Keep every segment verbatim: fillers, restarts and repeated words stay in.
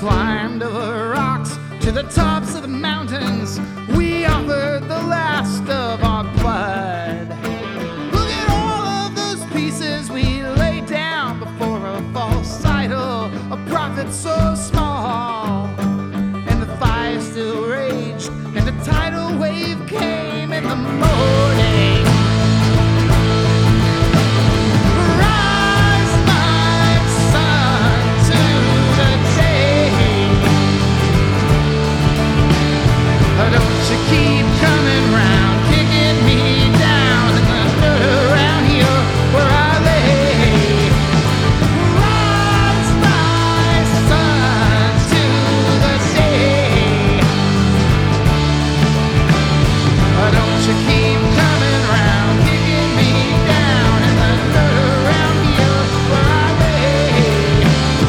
climbed over rocks to the tops of the mountains. We offered the last of our blood. Look at all of those pieces we laid down before a false idol, a prophet so small. And the fire still raged, and the tidal wave came in the morning. Rise, my son, to the day. Don't you keep coming round, kicking me down in the dirt around here where I lay. Rise, my son, to the day. Don't you keep coming round, kicking me down in the dirt around here where I lay.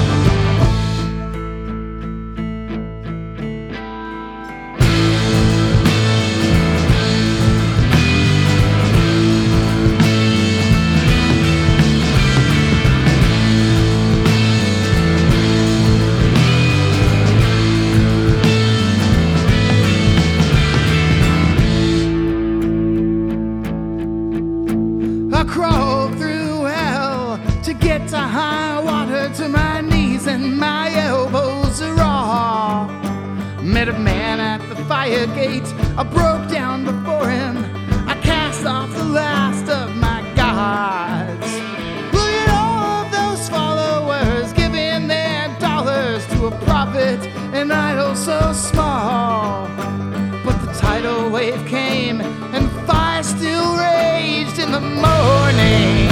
I crawled through hell to get to high water, to my knees and my elbows are raw. Met a man at the fire gate, I broke down before him, I cast off the last of my gods. Look at all of those followers giving their dollars to a prophet, an idol so small. But the tidal wave came and fire still raged in the morning.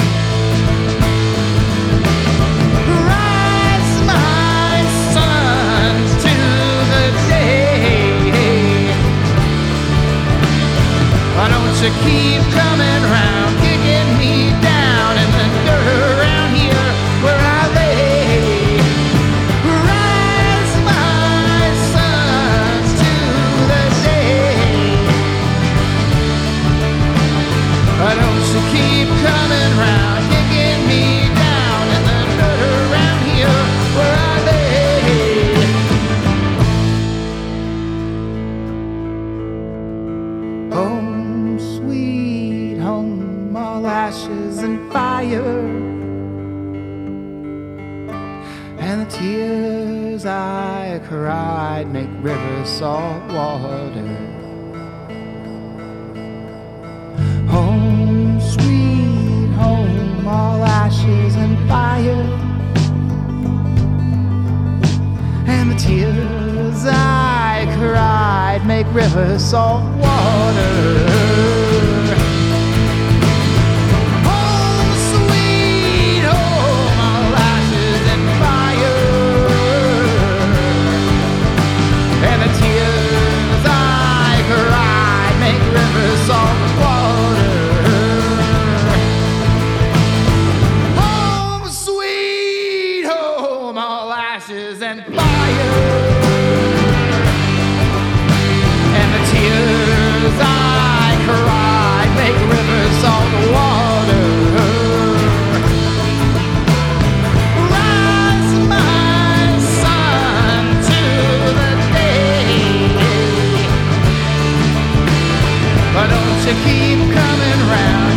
Rise, my sons, to the day. Why don't you keep coming round, kicking me down in the dirt around here where I lay. Rise, my sons, to the day. Why don't you keep coming round, kicking me down in the dirt around here where I lay. Home, sweet home, all ashes and fire, and the tears I cried make rivers salt water. Home, sweet home, all ashes and fire, and the tears I cried make rivers salt water. Home, sweet home, all ashes and fire, and the tears I cried make rivers salt water. Home, sweet home, all ashes and fire, and the tears I cried make rivers salt water. Rise, my son, to the day. Why don't you keep coming round?